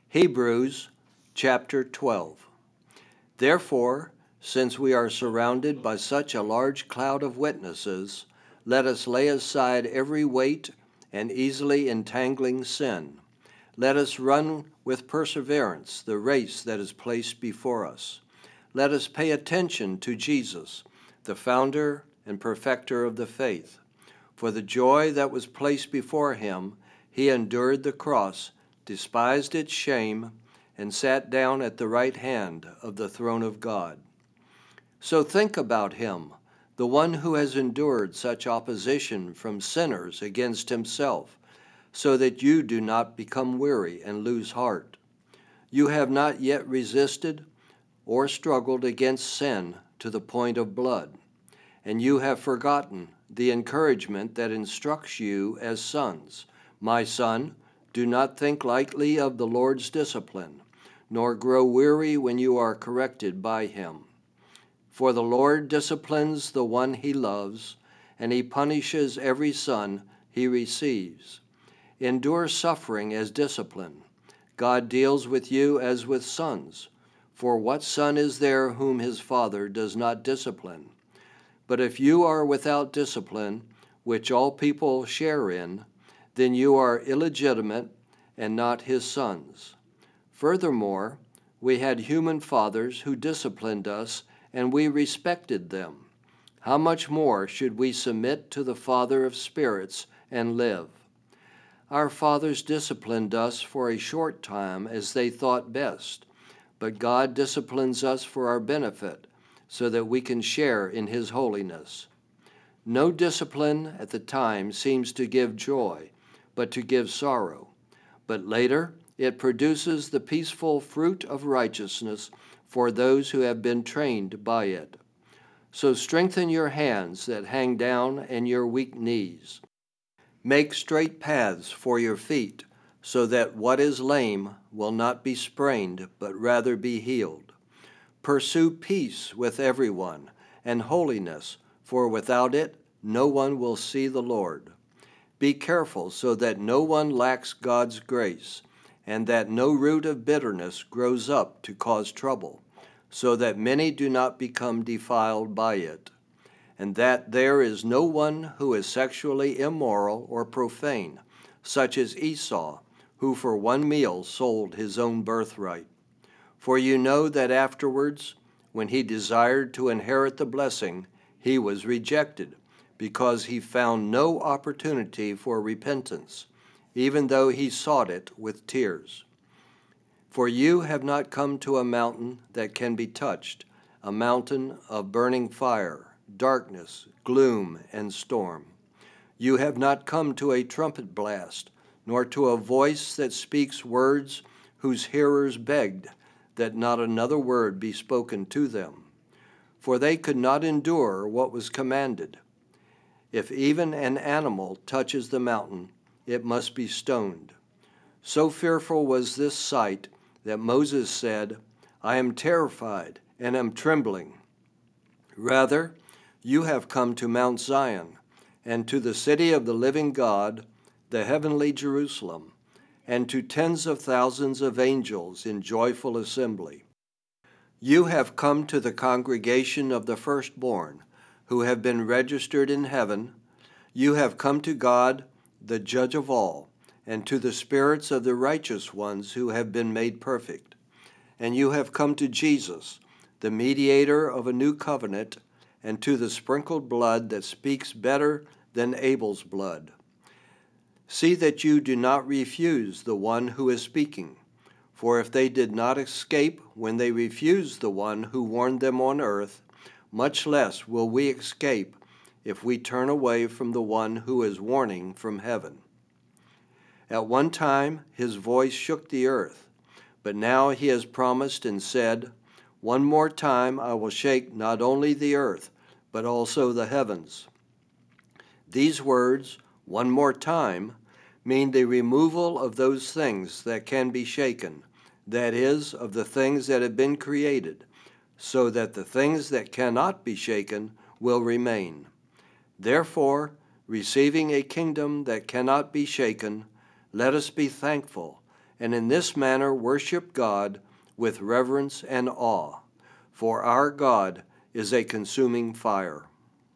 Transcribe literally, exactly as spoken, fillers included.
Hebrews chapter twelve. Therefore, since we are surrounded by such a large cloud of witnesses, let us lay aside every weight and easily entangling sin. Let us run with perseverance the race that is placed before us. Let us pay attention to Jesus, the founder and perfecter of the faith. For the joy that was placed before him, he endured the cross, despised its shame, and sat down at the right hand of the throne of God. So think about him, the one who has endured such opposition from sinners against himself, so that you do not become weary and lose heart. You have not yet resisted or struggled against sin to the point of blood, and you have forgotten the encouragement that instructs you as sons. My son, do not think lightly of the Lord's discipline, nor grow weary when you are corrected by him. For the Lord disciplines the one he loves, and he punishes every son he receives. Endure suffering as discipline. God deals with you as with sons. For what son is there whom his father does not discipline? But if you are without discipline, which all people share in, then you are illegitimate and not his sons. Furthermore, we had human fathers who disciplined us, and we respected them. How much more should we submit to the Father of spirits and live? Our fathers disciplined us for a short time as they thought best, but God disciplines us for our benefit, so that we can share in his holiness. No discipline at the time seems to give joy, but to give sorrow. But later it produces the peaceful fruit of righteousness for those who have been trained by it. So strengthen your hands that hang down and your weak knees. Make straight paths for your feet, so that what is lame will not be sprained, but rather be healed. Pursue peace with everyone, and holiness, for without it no one will see the Lord. Be careful so that no one lacks God's grace, and that no root of bitterness grows up to cause trouble, so that many do not become defiled by it, and that there is no one who is sexually immoral or profane, such as Esau, who for one meal sold his own birthright. For you know that afterwards, when he desired to inherit the blessing, he was rejected, because he found no opportunity for repentance, even though he sought it with tears. For you have not come to a mountain that can be touched, a mountain of burning fire, darkness, gloom, and storm. You have not come to a trumpet blast, nor to a voice that speaks words whose hearers begged that not another word be spoken to them. For they could not endure what was commanded. If even an animal touches the mountain, it must be stoned. So fearful was this sight that Moses said, I am terrified and am trembling. Rather, you have come to Mount Zion, and to the city of the living God, the heavenly Jerusalem, and to tens of thousands of angels in joyful assembly. You have come to the congregation of the firstborn, who have been registered in heaven. You have come to God, the judge of all, and to the spirits of the righteous ones who have been made perfect. And you have come to Jesus, the mediator of a new covenant, and to the sprinkled blood that speaks better than Abel's blood. See that you do not refuse the one who is speaking, for if they did not escape when they refused the one who warned them on earth, much less will we escape if we turn away from the one who is warning from heaven. At one time his voice shook the earth, but now he has promised and said, one more time I will shake not only the earth, but also the heavens. These words, one more time, mean the removal of those things that can be shaken, that is, of the things that have been created, so that the things that cannot be shaken will remain. Therefore, receiving a kingdom that cannot be shaken, let us be thankful and in this manner worship God with reverence and awe, for our God is a consuming fire.